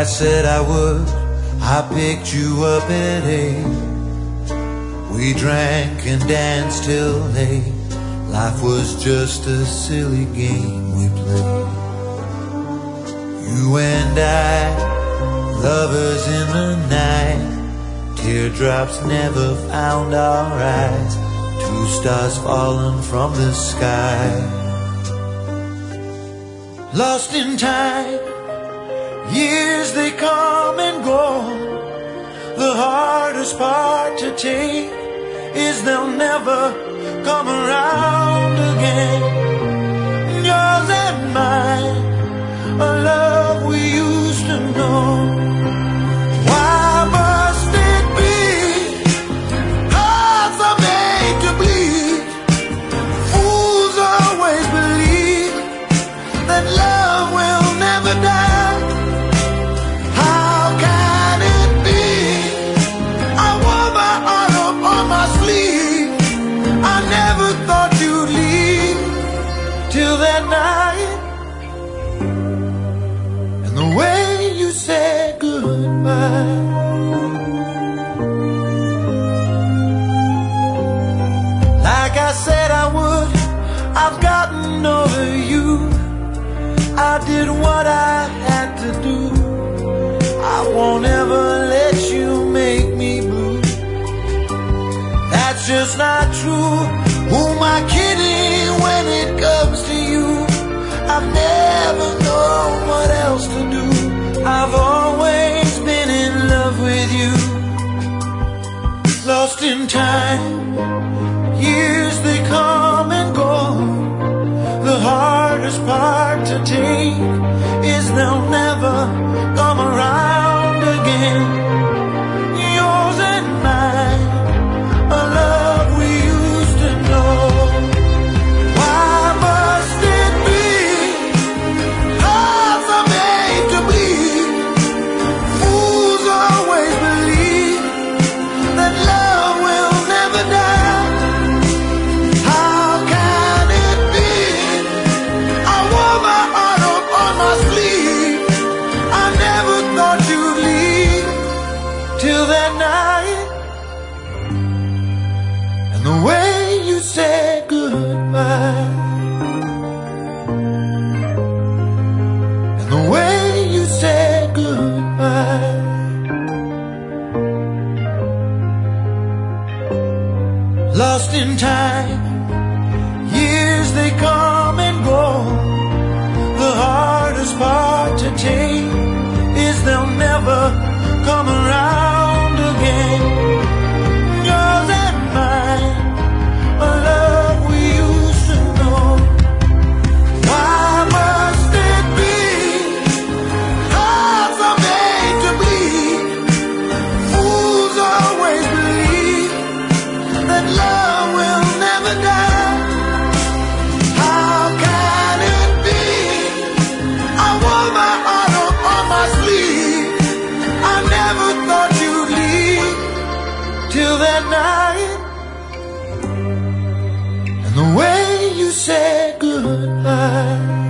said I would, I picked you up at 8. We drank and danced till late. Life was just a silly game we played. You and I, lovers in the night. Teardrops never found our eyes. 2 stars falling from the sky. Lost in time, years they come and go. The hardest part to take is they'll never come around again. Yours and mine, a love we used to know. Why must it be hearts are made to bleed? Fools always believe that love will never die. How can it be? I wore my heart up on my sleeve. I never thought you'd leave till that night. And the way you said goodbye. Like I said I would, I've gotten over you. I did what I had to do. I won't ever let you make me blue. That's just not true. Who am I kidding when it comes to you? I've never known what else to do. I've always been in love with you. Lost in time, years they come and go. The hardest part to take is they'll never come around again. Yours and mine, a love we used to know. Why must it be hearts are made to bleed? Fools always believe that love will never die. How can it be? I wore my heart up on my sleeve. I never thought you'd leave till that night. And the way you said goodbye. And the way you said goodbye. Lost in time, years they come and go. The hardest part to take is they'll never come around again. Yours and mine, a love we used to know. Why must it be hearts are made to bleed? Fools always believe that love will never die. How can it be? I wore my heart up on my sleeve. I never thought you'd leave till that night. And the way you said goodbye.